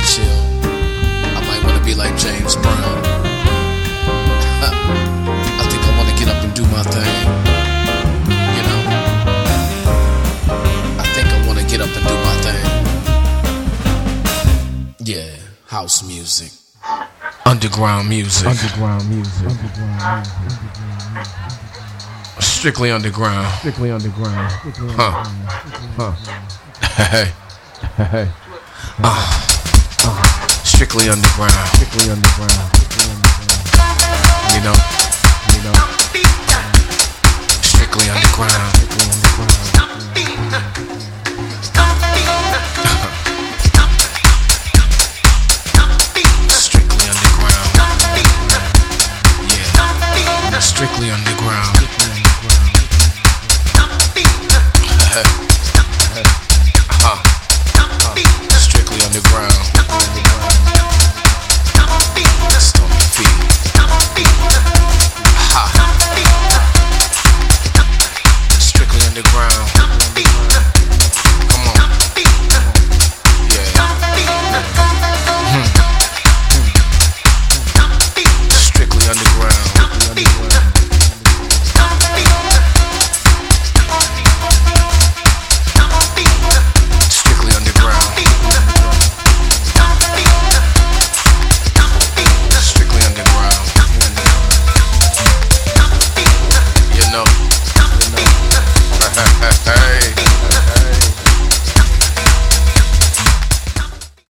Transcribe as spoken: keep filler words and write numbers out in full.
chill. I might wanna be like James Brown. I think I wanna get up and do my thing. You know? I think I wanna get up and do my thing. Yeah, house music. Underground music. Underground music. Underground music. Strictly underground. Strictly underground. Huh. Huh. Hey. Hey. Uh. Uh. Strictly underground. Strictly underground. You know. You know. Strictly underground. Strictly underground.